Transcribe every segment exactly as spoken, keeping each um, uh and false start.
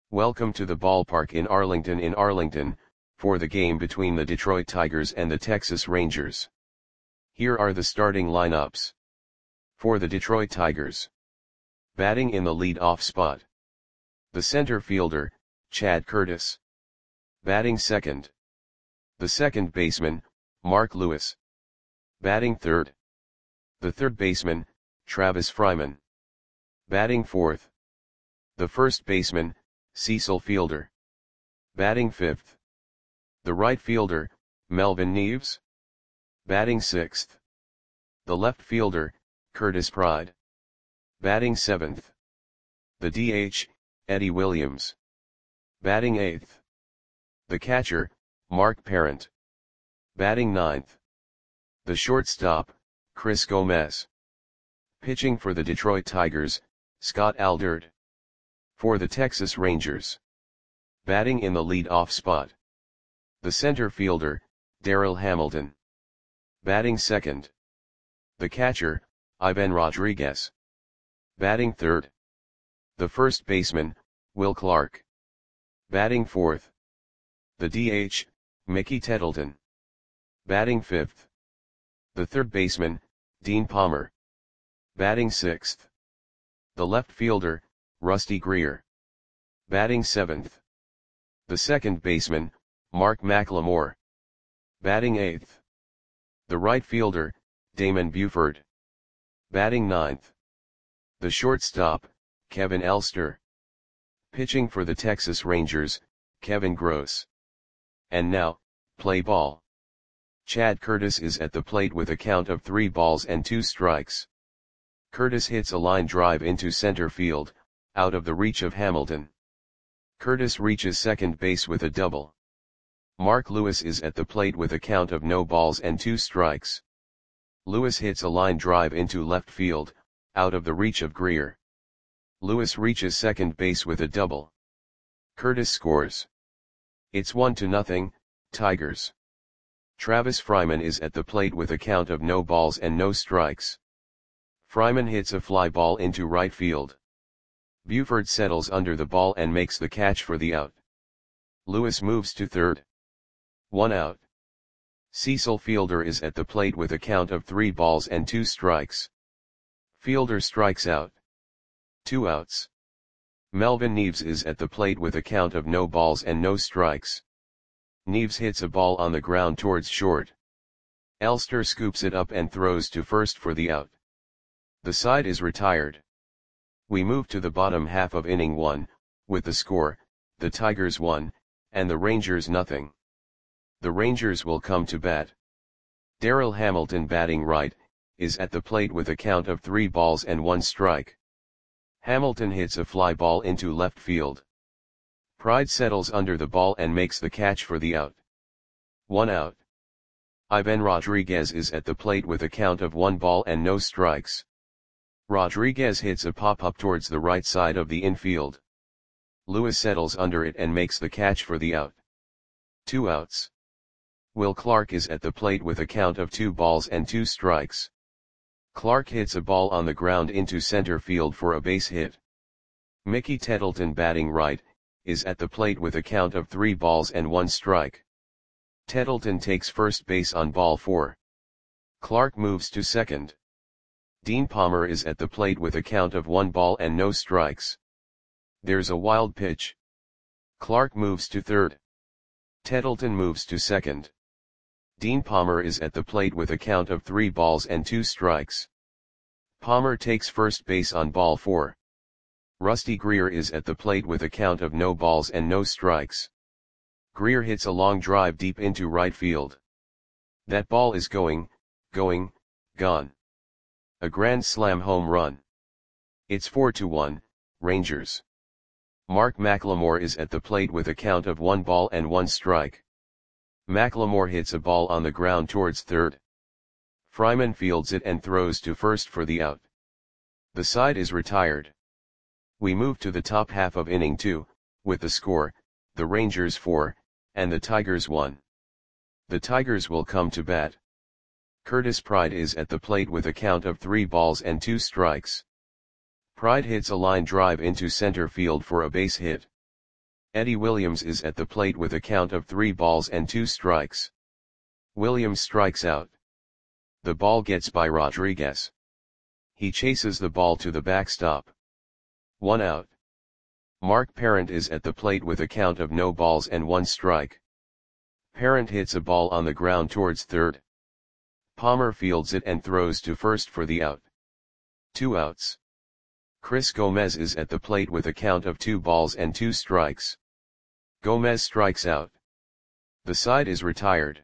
Welcome to the ballpark in Arlington in Arlington, for the game between the Detroit Tigers and the Texas Rangers. Here are the starting lineups. For the Detroit Tigers. Batting in the lead-off spot. The center fielder, Chad Curtis. Batting second. The second baseman, Mark Lewis. Batting third. The third baseman, Travis Fryman. Batting fourth. The first baseman, Cecil Fielder. Batting fifth. The right fielder, Melvin Neves. Batting sixth. The left fielder, Curtis Pride. Batting seventh. The D H, Eddie Williams. Batting eighth. The catcher, Mark Parent. Batting ninth. The shortstop, Chris Gomez. Pitching for the Detroit Tigers, Scott Alderd. For the Texas Rangers. Batting in the lead-off spot. The center fielder, Darryl Hamilton. Batting second. The catcher, Ivan Rodriguez. Batting third. The first baseman, Will Clark. Batting fourth. The D H, Mickey Tettleton. Batting fifth. The third baseman, Dean Palmer. Batting sixth. The left fielder, Rusty Greer. Batting seventh. The second baseman, Mark McLemore. Batting eighth. The right fielder, Damon Buford. Batting ninth. The shortstop, Kevin Elster. Pitching for the Texas Rangers, Kevin Gross. And now, play ball. Chad Curtis is at the plate with a count of three balls and two strikes. Curtis hits a line drive into center field, out of the reach of Hamilton. Curtis reaches second base with a double. Mark Lewis is at the plate with a count of no balls and two strikes. Lewis hits a line drive into left field, out of the reach of Greer. Lewis reaches second base with a double. Curtis scores. It's one to nothing, Tigers. Travis Fryman is at the plate with a count of no balls and no strikes. Fryman hits a fly ball into right field. Buford settles under the ball and makes the catch for the out. Lewis moves to third. One out. Cecil Fielder is at the plate with a count of three balls and two strikes. Fielder strikes out. Two outs. Melvin Neves is at the plate with a count of no balls and no strikes. Neves hits a ball on the ground towards short. Elster scoops it up and throws to first for the out. The side is retired. We move to the bottom half of inning one, with the score, the Tigers one, and the Rangers nothing. The Rangers will come to bat. Darryl Hamilton, batting right, is at the plate with a count of three balls and one strike. Hamilton hits a fly ball into left field. Pride settles under the ball and makes the catch for the out. One out. Ivan Rodriguez is at the plate with a count of one ball and no strikes. Rodriguez hits a pop-up towards the right side of the infield. Lewis settles under it and makes the catch for the out. Two outs. Will Clark is at the plate with a count of two balls and two strikes. Clark hits a ball on the ground into center field for a base hit. Mickey Tettleton, batting right, is at the plate with a count of three balls and one strike. Tettleton takes first base on ball four. Clark moves to second. Dean Palmer is at the plate with a count of one ball and no strikes. There's a wild pitch. Clark moves to third. Tettleton moves to second. Dean Palmer is at the plate with a count of three balls and two strikes. Palmer takes first base on ball four. Rusty Greer is at the plate with a count of no balls and no strikes. Greer hits a long drive deep into right field. That ball is going, going, gone. A grand slam home run. It's four to one, Rangers. Mark McLemore is at the plate with a count of one ball and one strike. McLemore hits a ball on the ground towards third. Fryman fields it and throws to first for the out. The side is retired. We move to the top half of inning two, with the score, the Rangers four, and the Tigers one. The Tigers will come to bat. Curtis Pride is at the plate with a count of three balls and two strikes. Pride hits a line drive into center field for a base hit. Eddie Williams is at the plate with a count of three balls and two strikes. Williams strikes out. The ball gets by Rodriguez. He chases the ball to the backstop. One out. Mark Parent is at the plate with a count of no balls and one strike. Parent hits a ball on the ground towards third. Palmer fields it and throws to first for the out. Two outs. Chris Gomez is at the plate with a count of two balls and two strikes. Gomez strikes out. The side is retired.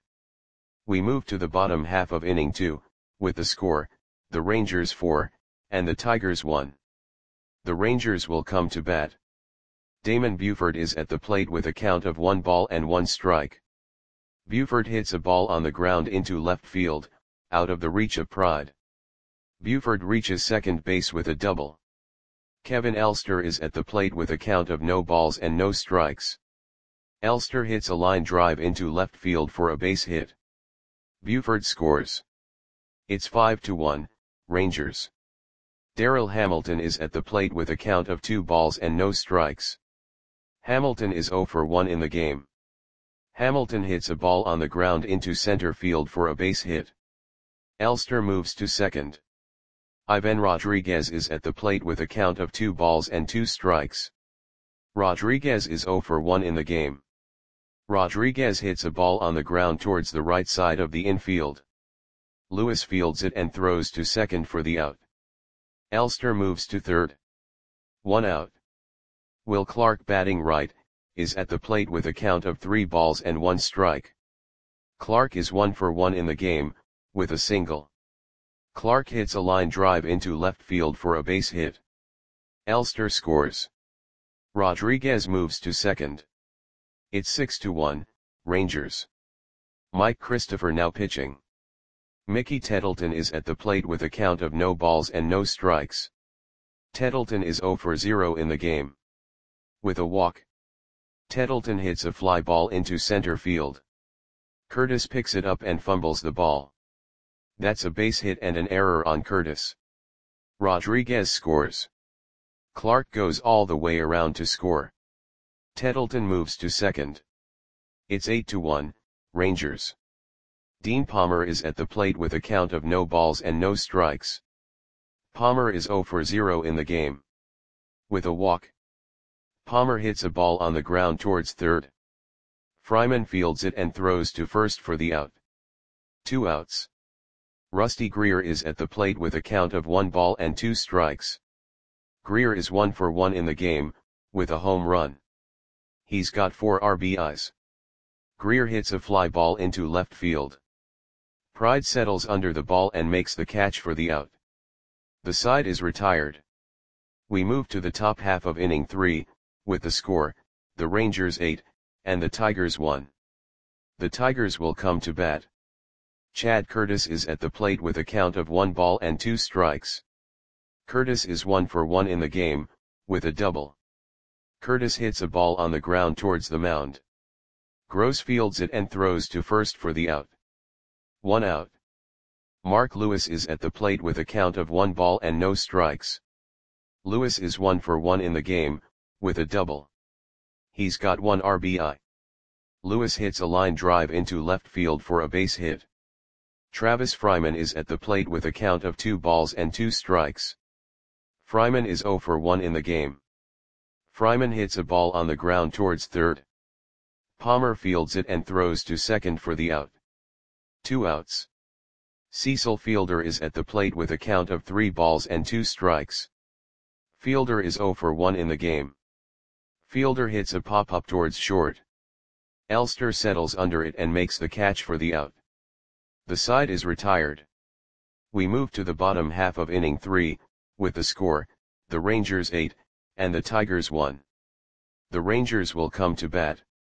We move to the bottom half of inning two, with the score, the Rangers four, and the Tigers one. The Rangers will come to bat. Damon Buford is at the plate with a count of one ball and one strike. Buford hits a ball on the ground into left field, out of the reach of Pride. Buford reaches second base with a double. Kevin Elster is at the plate with a count of no balls and no strikes. Elster hits a line drive into left field for a base hit. Buford scores. It's five to one, Rangers. Darryl Hamilton is at the plate with a count of two balls and no strikes. Hamilton is zero for one in the game. Hamilton hits a ball on the ground into center field for a base hit. Elster moves to second. Ivan Rodriguez is at the plate with a count of two balls and two strikes. Rodriguez is zero for one in the game. Rodriguez hits a ball on the ground towards the right side of the infield. Lewis fields it and throws to second for the out. Elster moves to third. One out. Will Clark, batting right, is at the plate with a count of three balls and one strike. Clark is one for one in the game, with a single. Clark hits a line drive into left field for a base hit. Elster scores. Rodriguez moves to second. It's six to one, Rangers. Mike Christopher now pitching. Mickey Tettleton is at the plate with a count of no balls and no strikes. Tettleton is zero for zero in the game. With a walk. Tettleton hits a fly ball into center field. Curtis picks it up and fumbles the ball. That's a base hit and an error on Curtis. Rodriguez scores. Clark goes all the way around to score. Tettleton moves to second. It's eight to one, Rangers. Dean Palmer is at the plate with a count of no balls and no strikes. Palmer is zero for zero in the game. With a walk. Palmer hits a ball on the ground towards third. Fryman fields it and throws to first for the out. Two outs. Rusty Greer is at the plate with a count of one ball and two strikes. Greer is one for one in the game, with a home run. He's got four R B Is. Greer hits a fly ball into left field. Pride settles under the ball and makes the catch for the out. The side is retired. We move to the top half of inning three, with the score, the Rangers eight, and the Tigers one. The Tigers will come to bat. Chad Curtis is at the plate with a count of one ball and two strikes. Curtis is one for one in the game, with a double. Curtis hits a ball on the ground towards the mound. Gross fields it and throws to first for the out. One out. Mark Lewis is at the plate with a count of one ball and no strikes. Lewis is one for one in the game, with a double. He's got one R B I. Lewis hits a line drive into left field for a base hit. Travis Fryman is at the plate with a count of two balls and two strikes. Fryman is zero for one in the game. Fryman hits a ball on the ground towards third. Palmer fields it and throws to second for the out. Two outs. Cecil Fielder is at the plate with a count of three balls and two strikes. Fielder is zero for one in the game. Fielder hits a pop-up towards short. Elster settles under it and makes the catch for the out. The side is retired. We move to the bottom half of inning three, with the score, the Rangers eight, and the Tigers one. The Rangers will come to bat.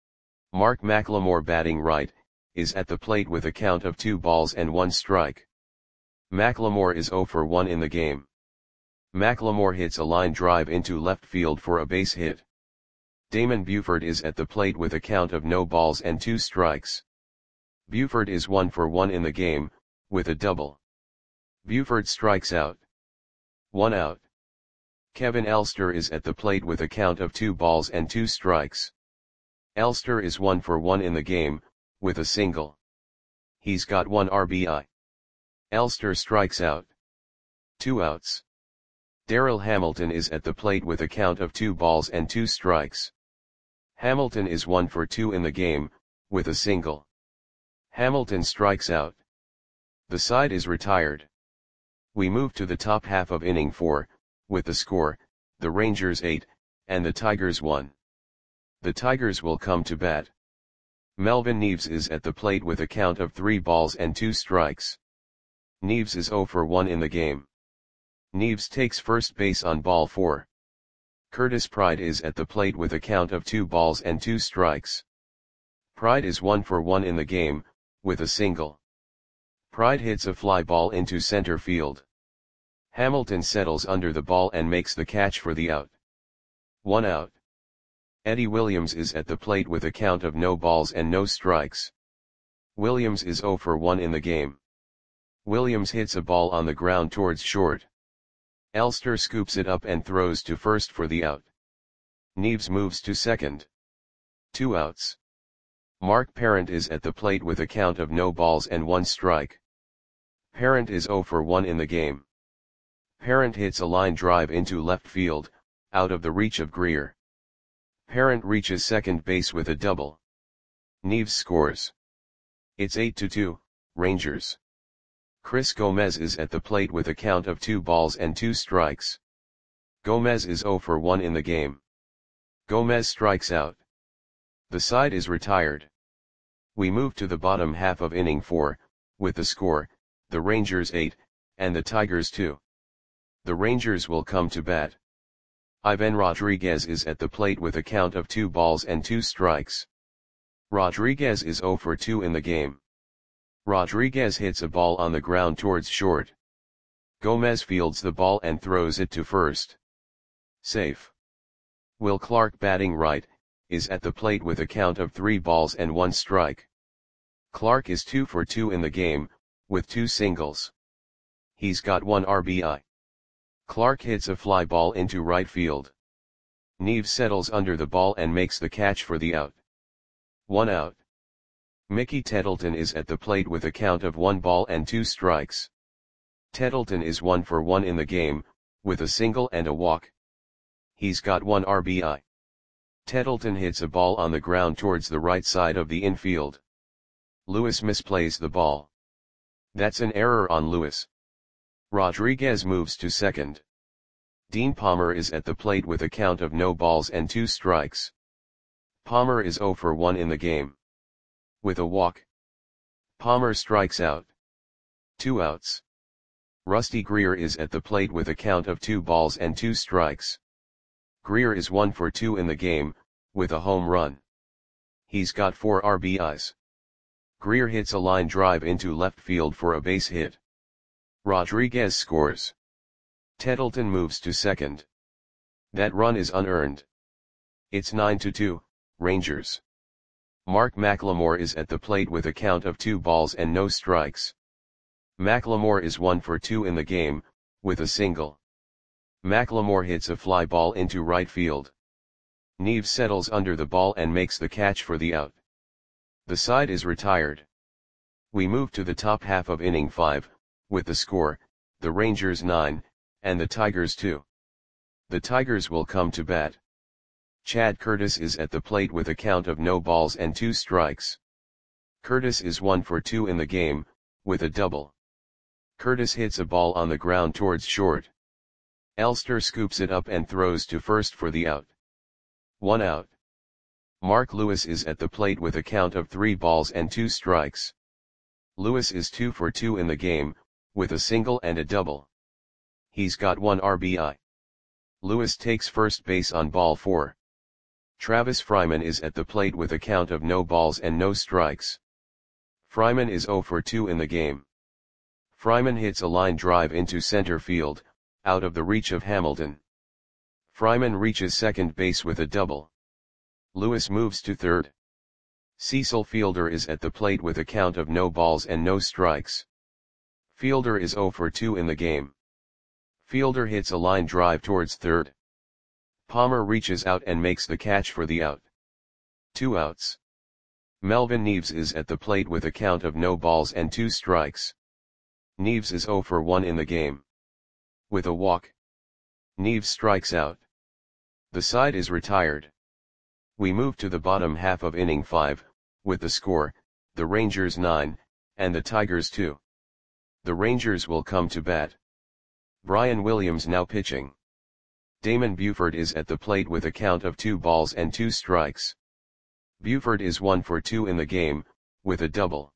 Mark McLemore, batting right, is at the plate with a count of two balls and one strike. McLemore is zero for one in the game. McLemore hits a line drive into left field for a base hit. Damon Buford is at the plate with a count of no balls and two strikes. Buford is one for one in the game, with a double. Buford strikes out. One out. Kevin Elster is at the plate with a count of two balls and two strikes. Elster is one for one in the game, with a single. He's got one R B I. Elster strikes out. Two outs. Darryl Hamilton is at the plate with a count of two balls and two strikes. Hamilton is one for two in the game, with a single. Hamilton strikes out. The side is retired. We move to the top half of inning four, with the score, the Rangers eight, and the Tigers one. The Tigers will come to bat. Melvin Neves is at the plate with a count of three balls and two strikes. Neves is zero for one in the game. Neves takes first base on ball four. Curtis Pride is at the plate with a count of two balls and two strikes. Pride is one for one in the game, with a single. Pride hits a fly ball into center field. Hamilton settles under the ball and makes the catch for the out. One out. Eddie Williams is at the plate with a count of no balls and no strikes. Williams is zero for one in the game. Williams hits a ball on the ground towards short. Elster scoops it up and throws to first for the out. Neves moves to second. Two outs. Mark Parent is at the plate with a count of no balls and one strike. Parent is zero for one in the game. Parent hits a line drive into left field, out of the reach of Greer. Parent reaches second base with a double. Neves scores. It's eight to two, Rangers. Chris Gomez is at the plate with a count of two balls and two strikes. Gomez is zero for one in the game. Gomez strikes out. The side is retired. We move to the bottom half of inning four, with the score, the Rangers eight, and the Tigers two. The Rangers will come to bat. Ivan Rodriguez is at the plate with a count of two balls and two strikes. Rodriguez is zero for two in the game. Rodriguez hits a ball on the ground towards short. Gomez fields the ball and throws it to first. Safe. Will Clark, batting right, is at the plate with a count of three balls and one strike. Clark is two for two in the game, with two singles. He's got one R B I. Clark hits a fly ball into right field. Neves settles under the ball and makes the catch for the out. One out. Mickey Tettleton is at the plate with a count of one ball and two strikes. Tettleton is one for one in the game, with a single and a walk. He's got one R B I. Tettleton hits a ball on the ground towards the right side of the infield. Lewis misplays the ball. That's an error on Lewis. Rodriguez moves to second. Dean Palmer is at the plate with a count of no balls and two strikes. Palmer is zero for one in the game. With a walk. Palmer strikes out. Two outs. Rusty Greer is at the plate with a count of two balls and two strikes. Greer is one for two in the game, with a home run. He's got four R B Is. Greer hits a line drive into left field for a base hit. Rodriguez scores. Tettleton moves to second. That run is unearned. It's nine to two, Rangers. Mark McLemore is at the plate with a count of two balls and no strikes. McLemore is one for two in the game, with a single. McLemore hits a fly ball into right field. Neves settles under the ball and makes the catch for the out. The side is retired. We move to the top half of inning five, with the score, the Rangers nine, and the Tigers two. The Tigers will come to bat. Chad Curtis is at the plate with a count of no balls and two strikes. Curtis is one for two in the game, with a double. Curtis hits a ball on the ground towards short. Elster scoops it up and throws to first for the out. One out. Mark Lewis is at the plate with a count of three balls and two strikes. Lewis is two for two in the game, with a single and a double. He's got one R B I. Lewis takes first base on ball four. Travis Fryman is at the plate with a count of no balls and no strikes. Fryman is zero for two in the game. Fryman hits a line drive into center field, out of the reach of Hamilton. Fryman reaches second base with a double. Lewis moves to third. Cecil Fielder is at the plate with a count of no balls and no strikes. Fielder is zero for two in the game. Fielder hits a line drive towards third. Palmer reaches out and makes the catch for the out. Two outs. Melvin Neves is at the plate with a count of no balls and two strikes. Neves is zero for one in the game. With a walk, Neves strikes out. The side is retired. We move to the bottom half of inning five, with the score, the Rangers nine, and the Tigers two. The Rangers will come to bat. Brian Williams now pitching. Damon Buford is at the plate with a count of two balls and two strikes. Buford is one for two in the game, with a double.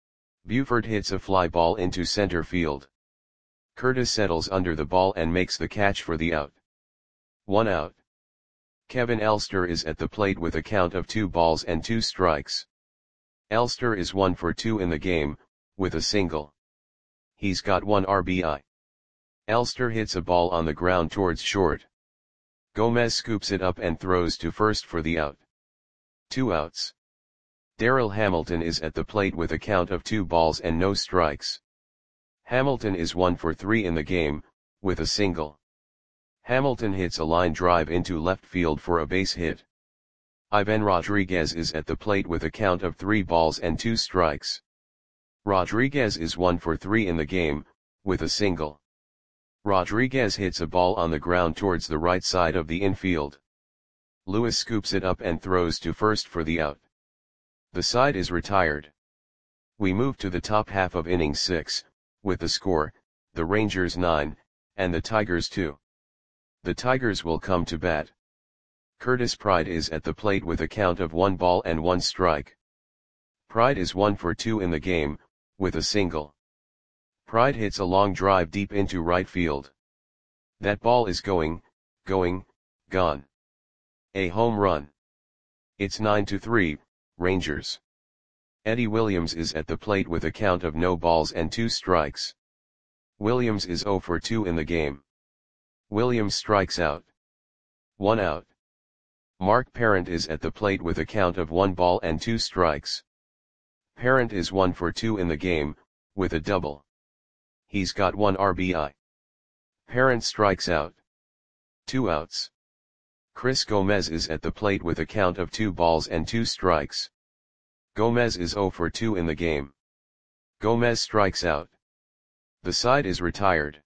Buford hits a fly ball into center field. Curtis settles under the ball and makes the catch for the out. One out. Kevin Elster is at the plate with a count of two balls and two strikes. Elster is one for two in the game, with a single. He's got one R B I. Elster hits a ball on the ground towards short. Gomez scoops it up and throws to first for the out. Two outs. Daryl Hamilton is at the plate with a count of two balls and no strikes. Hamilton is one for three in the game, with a single. Hamilton hits a line drive into left field for a base hit. Ivan Rodriguez is at the plate with a count of three balls and two strikes. Rodriguez is one for three in the game, with a single. Rodriguez hits a ball on the ground towards the right side of the infield. Lewis scoops it up and throws to first for the out. The side is retired. We move to the top half of inning six, with the score, the Rangers nine, and the Tigers two. The Tigers will come to bat. Curtis Pride is at the plate with a count of one ball and one strike. Pride is one for two in the game, with a single. Pride hits a long drive deep into right field. That ball is going, going, gone. A home run. It's nine to three, Rangers. Eddie Williams is at the plate with a count of no balls and two strikes. Williams is zero for two in the game. Williams strikes out. One out. Mark Parent is at the plate with a count of one ball and two strikes. Parent is one for two in the game, with a double. He's got one R B I. Parent strikes out. Two outs. Chris Gomez is at the plate with a count of two balls and two strikes. Gomez is zero for two in the game. Gomez strikes out. The side is retired.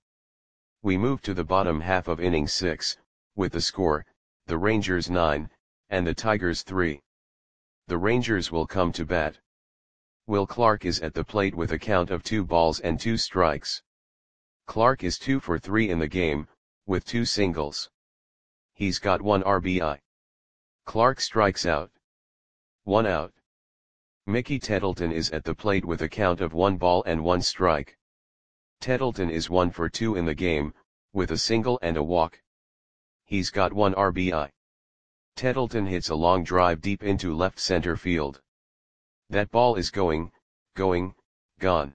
We move to the bottom half of inning six, with the score, the Rangers nine, and the Tigers three. The Rangers will come to bat. Will Clark is at the plate with a count of two balls and two strikes. Clark is two for three in the game, with two singles. He's got one R B I. Clark strikes out. One out. Mickey Tettleton is at the plate with a count of one ball and one strike. Tettleton is one for two in the game, with a single and a walk. He's got one R B I. Tettleton hits a long drive deep into left center field. That ball is going, going, gone.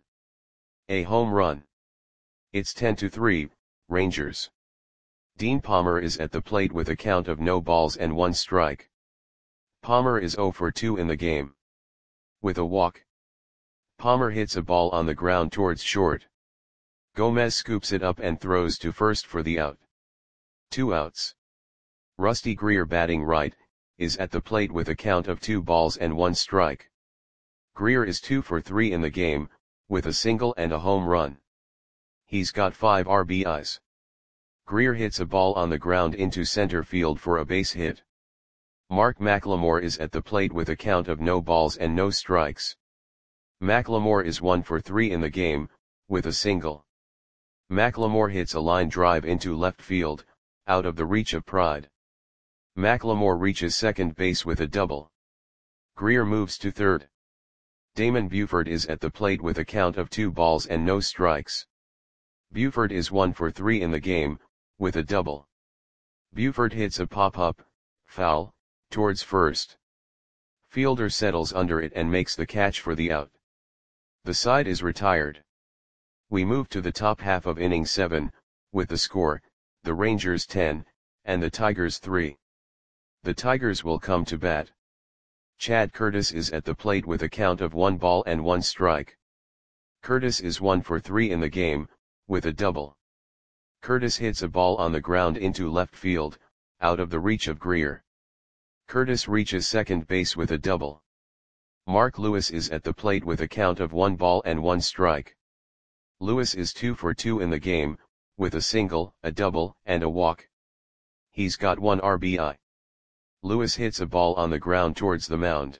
A home run. It's ten to three, Rangers. Dean Palmer is at the plate with a count of no balls and one strike. Palmer is zero for two in the game. With a walk. Palmer hits a ball on the ground towards short. Gomez scoops it up and throws to first for the out. Two outs. Rusty Greer, batting right, is at the plate with a count of two balls and one strike. Greer is two for three in the game, with a single and a home run. He's got five R B Is. Greer hits a ball on the ground into center field for a base hit. Mark McLemore is at the plate with a count of no balls and no strikes. McLemore is one for three in the game, with a single. McLemore hits a line drive into left field, out of the reach of Pride. McLemore reaches second base with a double. Greer moves to third. Damon Buford is at the plate with a count of two balls and no strikes. Buford is one for three in the game, with a double. Buford hits a pop-up, foul, towards first. Fielder settles under it and makes the catch for the out. The side is retired. We move to the top half of inning seven, with the score, the Rangers ten, and the Tigers three. The Tigers will come to bat. Chad Curtis is at the plate with a count of one ball and one strike. Curtis is one for three in the game, with a double. Curtis hits a ball on the ground into left field, out of the reach of Greer. Curtis reaches second base with a double. Mark Lewis is at the plate with a count of one ball and one strike. Lewis is two for two in the game, with a single, a double, and a walk. He's got one R B I. Lewis hits a ball on the ground towards the mound.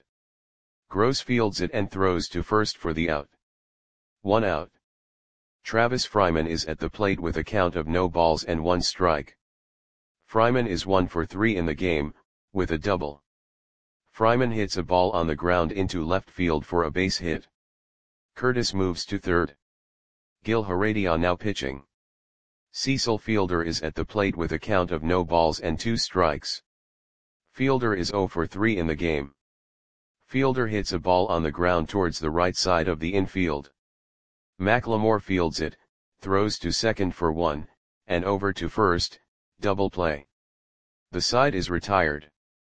Gross fields it and throws to first for the out. One out. Travis Fryman is at the plate with a count of no balls and one strike. Fryman is one for three in the game, with a double. Fryman hits a ball on the ground into left field for a base hit. Curtis moves to third. Gil Heredia now pitching. Cecil Fielder is at the plate with a count of no balls and two strikes. Fielder is zero for three in the game. Fielder hits a ball on the ground towards the right side of the infield. McLemore fields it, throws to second for one, and over to first, double play. The side is retired.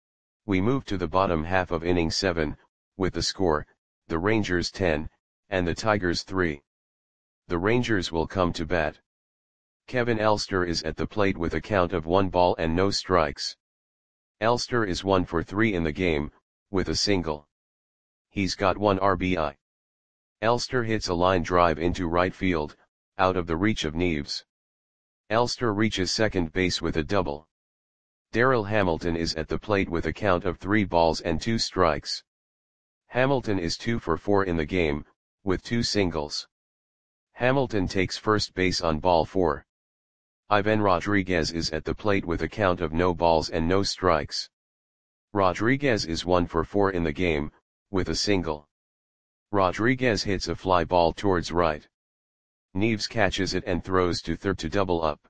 We move to the bottom half of inning seven, with the score, the Rangers ten, and the Tigers three. The Rangers will come to bat. Kevin Elster is at the plate with a count of one ball and no strikes. Elster is one for three in the game, with a single. He's got one R B I. Elster hits a line drive into right field, out of the reach of Neves. Elster reaches second base with a double. Darryl Hamilton is at the plate with a count of three balls and two strikes. Hamilton is two for four in the game, with two singles. Hamilton takes first base on ball four. Ivan Rodriguez is at the plate with a count of no balls and no strikes. Rodriguez is one for four in the game, with a single. Rodriguez hits a fly ball towards right. Neves catches it and throws to third to double up.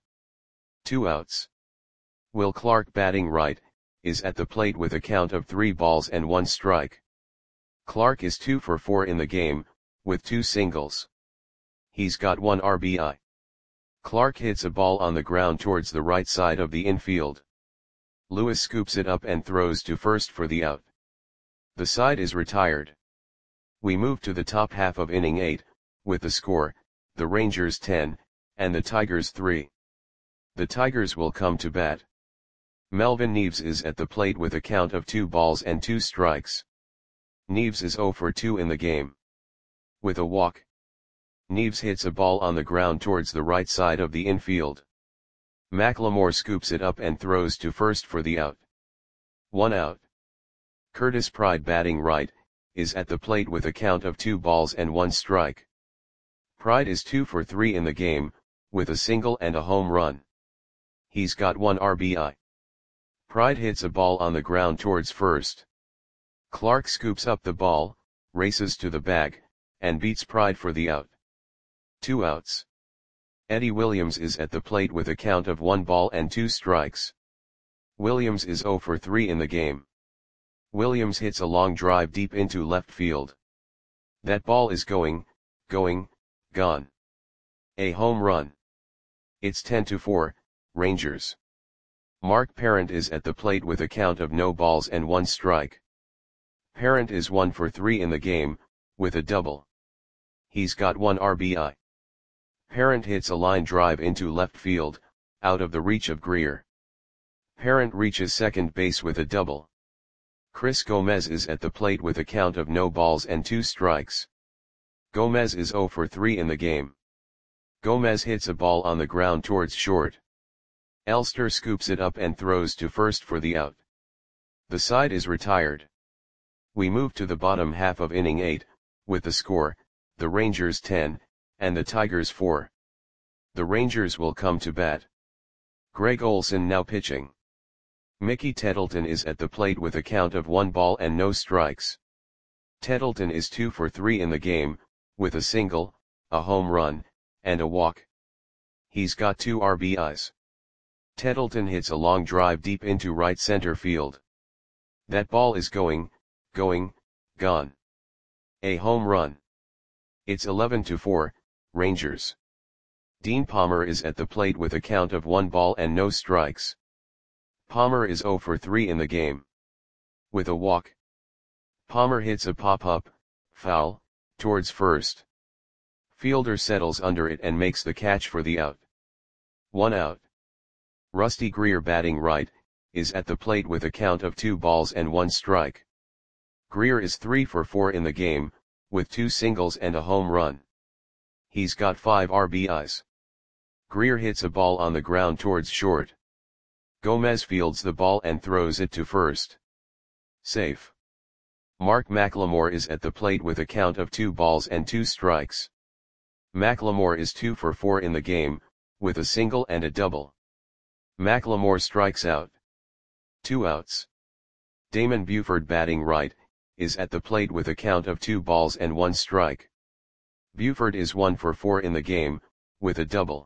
Two outs. Will Clark, batting right, is at the plate with a count of three balls and one strike. Clark is two for four in the game, with two singles. He's got one R B I. Clark hits a ball on the ground towards the right side of the infield. Lewis scoops it up and throws to first for the out. The side is retired. We move to the top half of inning eight, with the score, the Rangers ten, and the Tigers three. The Tigers will come to bat. Melvin Neves is at the plate with a count of two balls and two strikes. Neves is zero for two in the game. With a walk. Neves hits a ball on the ground towards the right side of the infield. McLemore scoops it up and throws to first for the out. One out. Curtis Pride, batting right, is at the plate with a count of two balls and one strike. Pride is two for three in the game, with a single and a home run. He's got one R B I. Pride hits a ball on the ground towards first. Clark scoops up the ball, races to the bag, and beats Pride for the out. Two outs. Eddie Williams is at the plate with a count of one ball and two strikes. Williams is zero for three in the game. Williams hits a long drive deep into left field. That ball is going, going, gone. A home run. It's ten to four, Rangers. Mark Parent is at the plate with a count of no balls and one strike. Parent is one for three in the game, with a double. He's got one R B I. Parent hits a line drive into left field, out of the reach of Greer. Parent reaches second base with a double. Chris Gomez is at the plate with a count of no balls and two strikes. Gomez is zero for three in the game. Gomez hits a ball on the ground towards short. Elster scoops it up and throws to first for the out. The side is retired. We move to the bottom half of inning eight, with the score, the Rangers ten, and the Tigers four. The Rangers will come to bat. Greg Olson now pitching. Mickey Tettleton is at the plate with a count of one ball and no strikes. Tettleton is two for three in the game, with a single, a home run, and a walk. He's got two R B Is. Tettleton hits a long drive deep into right center field. That ball is going, going, gone. A home run. It's eleven to four, Rangers. Dean Palmer is at the plate with a count of one ball and no strikes. Palmer is zero for three in the game. With a walk. Palmer hits a pop-up, foul, towards first. Fielder settles under it and makes the catch for the out. One out. Rusty Greer, batting right, is at the plate with a count of two balls and one strike. Greer is three for four in the game, with two singles and a home run. He's got five R B Is. Greer hits a ball on the ground towards short. Gomez fields the ball and throws it to first. Safe. Mark McLemore is at the plate with a count of two balls and two strikes. McLemore is two for four in the game, with a single and a double. McLemore strikes out. Two outs. Damon Buford, batting right, is at the plate with a count of two balls and one strike. Buford is one for four in the game, with a double.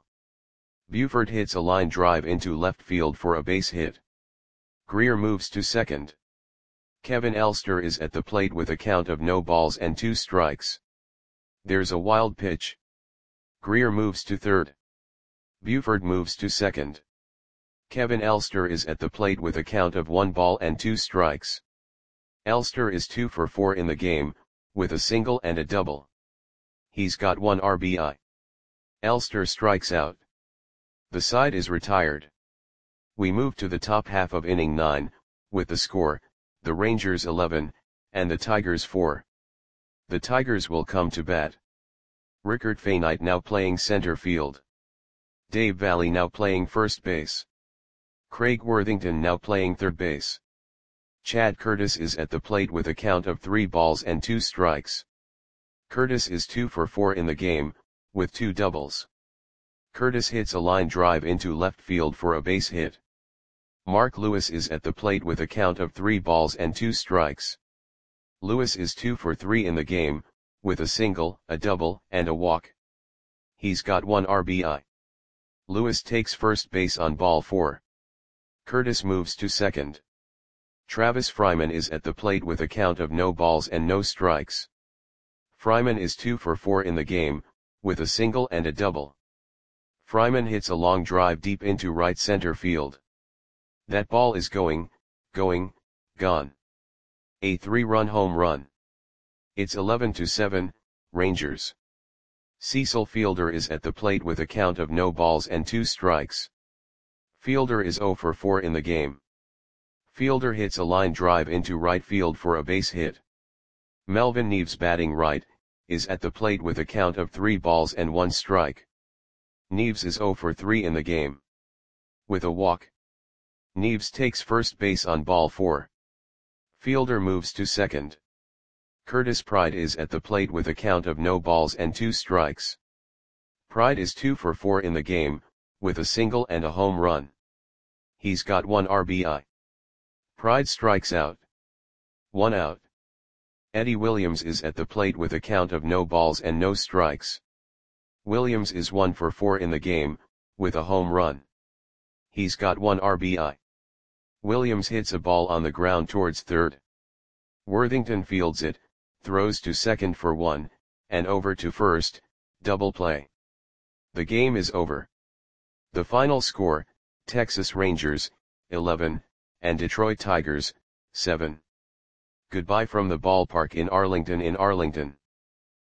Buford hits a line drive into left field for a base hit. Greer moves to second. Kevin Elster is at the plate with a count of no balls and two strikes. There's a wild pitch. Greer moves to third. Buford moves to second. Kevin Elster is at the plate with a count of one ball and two strikes. Elster is two for four in the game, with a single and a double. He's got one R B I. Elster strikes out. The side is retired. We move to the top half of inning nine, with the score, the Rangers eleven, and the Tigers four. The Tigers will come to bat. Rickard Fainite now playing center field. Dave Valley now playing first base. Craig Worthington now playing third base. Chad Curtis is at the plate with a count of three balls and two strikes. Curtis is two for four in the game, with two doubles. Curtis hits a line drive into left field for a base hit. Mark Lewis is at the plate with a count of three balls and two strikes. Lewis is two for three in the game, with a single, a double, and a walk. He's got one R B I. Lewis takes first base on ball four. Curtis moves to second. Travis Fryman is at the plate with a count of no balls and no strikes. Fryman is two for four in the game, with a single and a double. Fryman hits a long drive deep into right center field. That ball is going, going, gone. A three-run home run. It's eleven to seven, Rangers. Cecil Fielder is at the plate with a count of no balls and two strikes. Fielder is zero for four in the game. Fielder hits a line drive into right field for a base hit. Melvin Neves, batting right, is at the plate with a count of three balls and one strike. Neves is zero for three in the game. With a walk. Neves takes first base on ball four. Fielder moves to second. Curtis Pride is at the plate with a count of no balls and two strikes. Pride is two for four in the game, with a single and a home run. He's got one R B I. Pride strikes out. One out. Eddie Williams is at the plate with a count of no balls and no strikes. Williams is one for four in the game, with a home run. He's got one R B I. Williams hits a ball on the ground towards third. Worthington fields it, throws to second for one, and over to first, double play. The game is over. The final score, Texas Rangers, eleven, and Detroit Tigers, seven. Goodbye from the ballpark in Arlington in Arlington.